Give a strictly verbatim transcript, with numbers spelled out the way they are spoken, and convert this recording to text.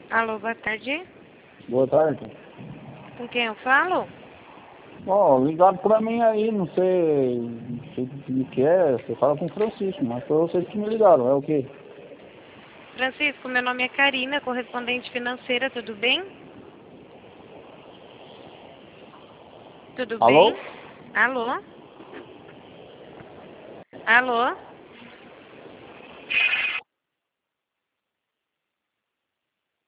Alô, boa tarde. Boa tarde. Com quem eu falo? Ó, ligado pra mim aí, não sei, não sei o que é, você fala com o Francisco, mas foi vocês que me ligaram, é o quê? Francisco, meu nome é Karina, correspondente financeira, tudo bem? Tudo Alô? bem? Alô? Alô?